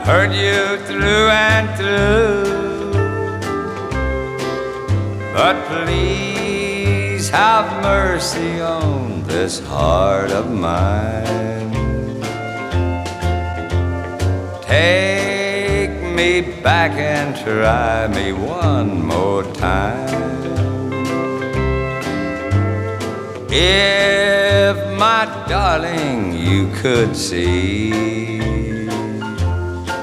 hurt you through and through, but please have mercy on this heart of mine. Take me back and try me one more time. If, my darling, you could see